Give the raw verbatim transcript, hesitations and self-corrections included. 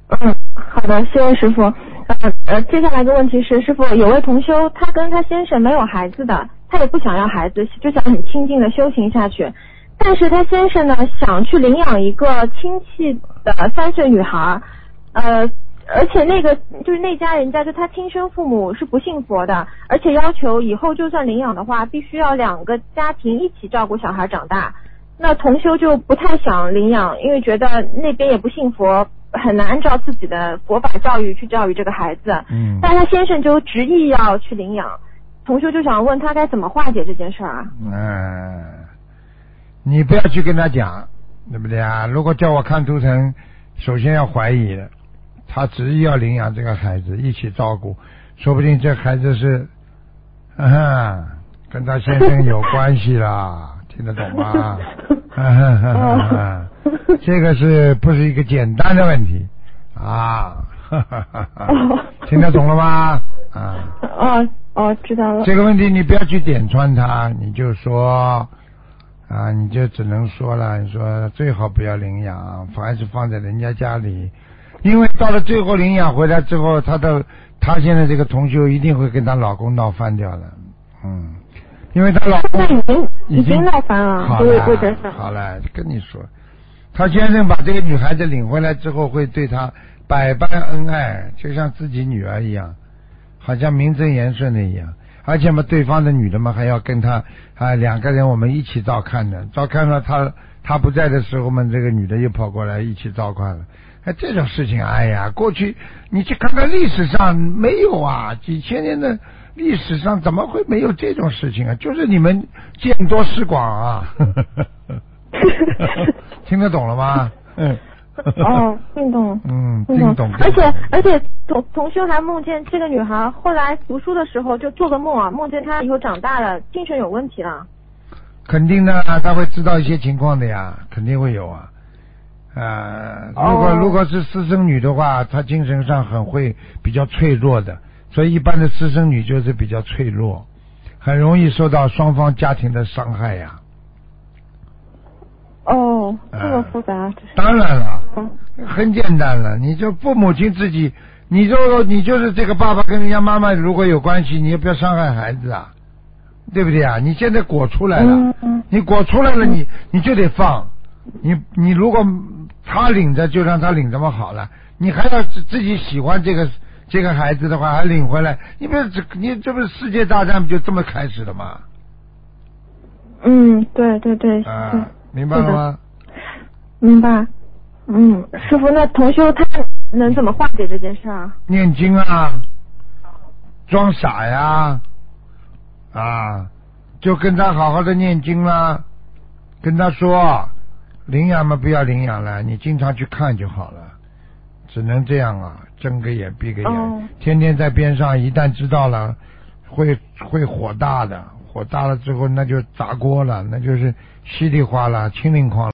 嗯，好的，谢谢师傅。呃呃，接下来的问题是，师傅，有位同修，他跟他先生没有孩子的，他也不想要孩子，就想很清静的修行下去。但是他先生呢，想去领养一个亲戚的三岁女孩，呃，而且那个就是那家人家，就他亲生父母是不信佛的，而且要求以后就算领养的话，必须要两个家庭一起照顾小孩长大。那同修就不太想领养，因为觉得那边也不信佛，很难按照自己的佛法教育去教育这个孩子。 嗯。 但他先生就执意要去领养，同修就想问他该怎么化解这件事儿啊？ 嗯，你不要去跟他讲，对不对啊？如果叫我看图腾，首先要怀疑的，他执意要领养这个孩子，一起照顾，说不定这孩子是，啊，跟他先生有关系啦。听得懂吗？哦、这个是不是一个简单的问题啊？听得懂了吗？啊。 哦哦，知道了。 这个问题你不要去点穿它，你就说啊，你就只能说了，你说最好不要领养，还是放在人家家里，因为到了最后领养回来之后，他的他现在这个同修一定会跟她老公闹翻掉的，嗯。因为她老公已经已经闹翻了， 好了，好了，跟你说，他先生把这个女孩子领回来之后，会对她百般恩爱，就像自己女儿一样，好像名正言顺的一样。而且嘛，对方的女的嘛，还要跟他啊两个人我们一起照看的，照看了他他不在的时候嘛，这个女的又跑过来一起照看了。哎，这种事情，哎呀，过去你去看看历史上没有啊，几千年的。历史上怎么会没有这种事情啊？就是你们见多识广啊！听得懂了吗？嗯。 哦，听懂了。 嗯，听懂。 而且而且同同修还梦见这个女孩后来读书的时候就做个梦啊，梦见她以后长大了精神有问题了。 肯定的，她会知道一些情况的呀，肯定会有啊。啊、呃，如果、哦、如果是私生女的话，她精神上很会比较脆弱的。所以一般的私生女就是比较脆弱，很容易受到双方家庭的伤害呀。 哦，这么复杂。 呃、当然了、嗯，很简单了。你就父母亲自己，你就你就是这个爸爸跟人家妈妈如果有关系，你也不要伤害孩子啊，对不对啊？你现在果出来了，嗯嗯、你果出来了，你你就得放。你你如果他领着，就让他领着嘛好了。你还要自己喜欢这个。这个孩子的话还领回来，你不是你这不是世界大战不就这么开始的吗？ 嗯，对对对。 啊，对明白了吗？ 明白。嗯，师傅，那同修他能怎么化解这件事啊？ 念经啊，装傻呀，啊，就跟他好好的念经啦，跟他说，领养嘛不要领养了，你经常去看就好了。只能这样啊，睁个眼闭个眼，哦、天天在边上，一旦知道了，会会火大的，火大了之后那就砸锅了，那就是稀里哗啦、清零哐。